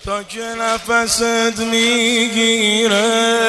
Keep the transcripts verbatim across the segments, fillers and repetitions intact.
تا که نفست میگیره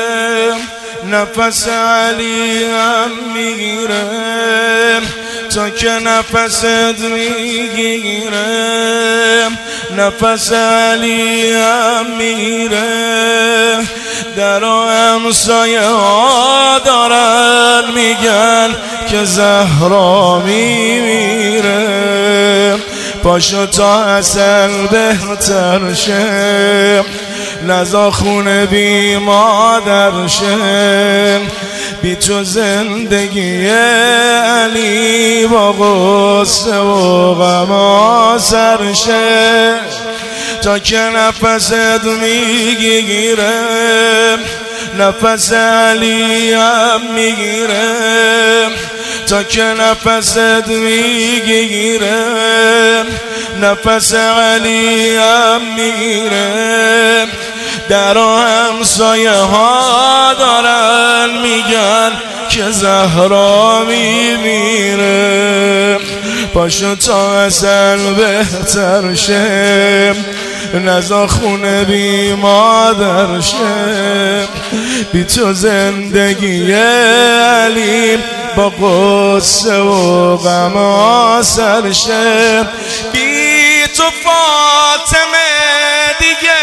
نفس علی هم میگیره تا که نفست میگیره نفس علی هم میگیره در همسایه ها دارن میگن که زهرا میمیره پاشو تا اصل بهتر شه لذا خونه بی مادر شه بی تو زندگی علی با غصه و غم آسر شه تا که نفست میگیره نفس علی هم میگیره تا که نفست میگیره نفس علی هم میگیره در همسایه ها دارن میگن که زهرا میمیره پاشو تا اصل بهتر شه نزا خونه بی مادر شه بی تو زندگی علی با قصه و غم آسر شه بی تو فاطمه دیگه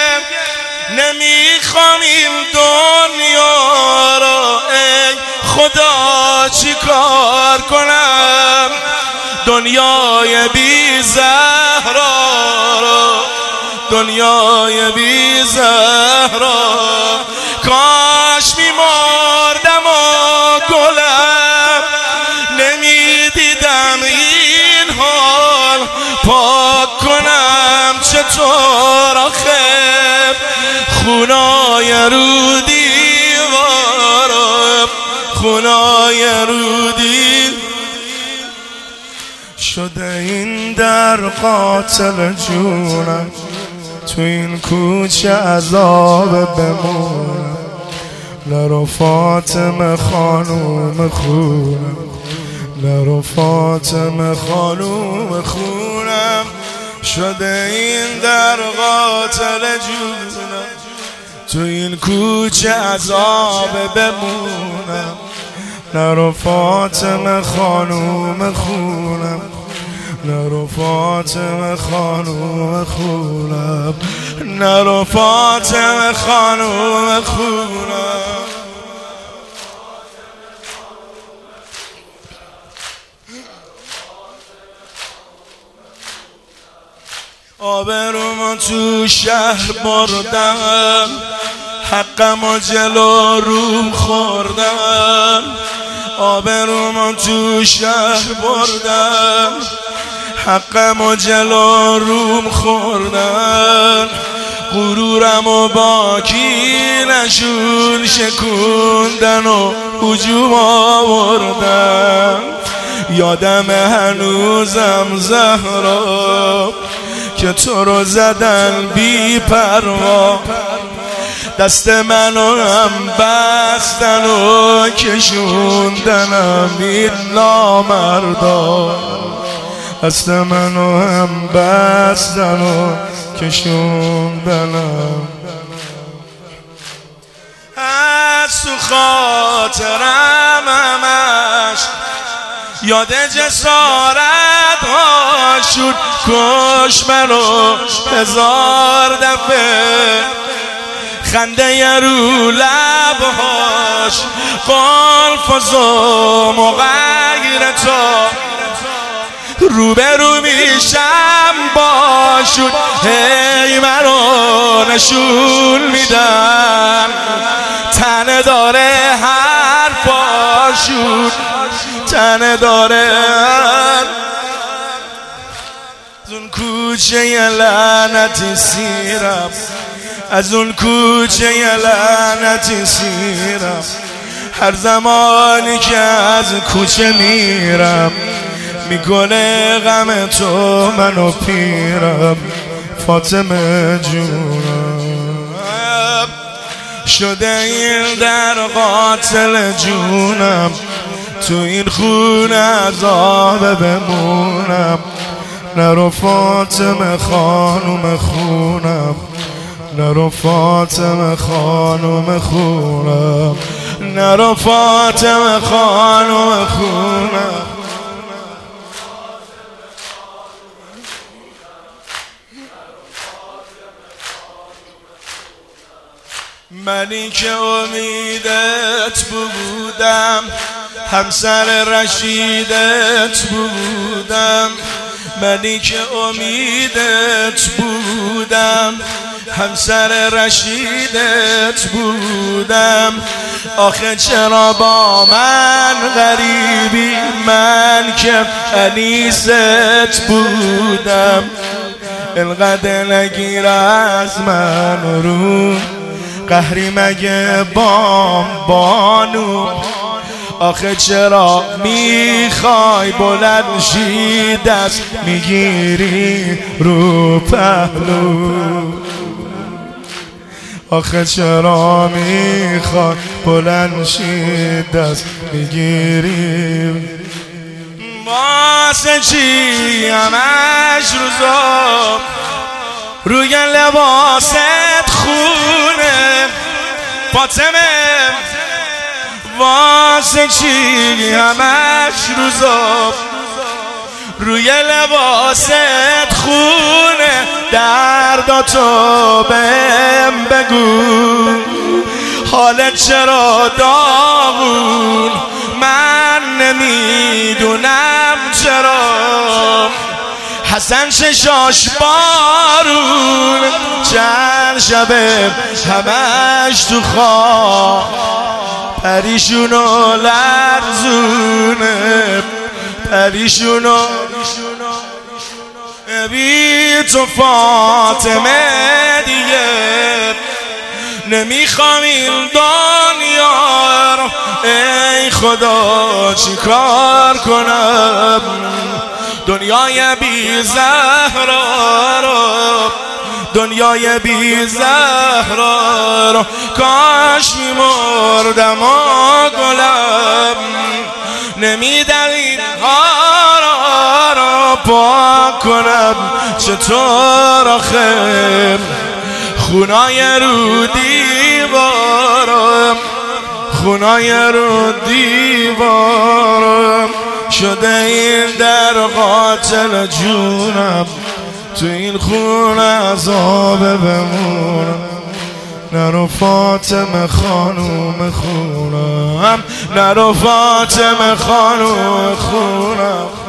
نمیخوام این دنیا را ای خدا چی کار کنم دنیای بی زهرا دنیای بی زهرا کاش میمردم و گلم نمیدیدم این حال پاک کنم چطور آخه خونای رو دیوارم خونای رو دیوارم شده این در قاتل جونم تو این کوچه عذاب بمونم نرو فاطمه خانوم خونم نرو فاطمه خانوم خونم شده این در قاتل جونم تو این کوچه عذاب بمونم نرو فاطمه خانوم خونم نرو فاطمه خانوم خونم نرو فاطمه خانوم خونم آبرومو تو شهر بردم حقمو جلو روم خوردم آبرومو تو شهر بردم حقمو جلو روم خوردن غرورمو با کی نشون شکوندن و هجوم آوردن یادم هنوزم زهرا که تو رو زدن بی پروا دست منو هم بستن و کشوندنم این نامردا دست منو هم بستن و کشوندنم از تو خاطرم همش یاد جسارت ها شد کش منو هزار دفعه خنده رو لبهاش قلف و زم و غیر تو روبرو میشم باشون هی منو نشون میدن تنه داره حرفاشون تنه داره از اون کوچه یه لعنتی سیرم از اون کوچه یه لعنتی سیرم هر زمانی که از کوچه میرم میکنه غم تو منو پیرم فاطمه جونم شده این در قاتل جونم تو این خونه عذاب بمونم نرو فاطمه خانوم خونم نرو فاطمه خانم خونم، نرو فاطمه خانم خونم. منی که امیدت بودم، همسر رشیدت بودم. منی که امیدت بودم، همسر رشیدت بودم. آخه چرا با من غریبی، من که انیست بودم. اینقدر نگیر از من رو، قهری مگه بام بانو. آخه چرا میخوای بلند شی، دست میگیری رو پهلو. آخه چرا میخوای بلند شی، دست میگیری. واسه چی همش روزا روی لباست خونه فاطمه؟ واسه چی همش روزا روی لباست خونه؟ درداتو بهم بگو، حالت چرا داغون؟ من نمیدونم چرا حسن ششاش بارون، چند شبه همش تو خواب پریشونو لرزونه، پریشونو. بی تو فاطمه دیگه نمیخوام این دنیا رو، ای خدا چیکار کنم؟ دنیای بی زهرا رو، دنیای بی زهرا رو، کاش میمردم و گلم نمیدن هارا رو پاک کنم. چطور آخه خونای رو دیوارم، خونای رو دیوارم شده این در قاتل جونم. تو این خون عذاب بمونم. نرو فاطمه خانوم خونم، نرو فاطمه خانوم خونم.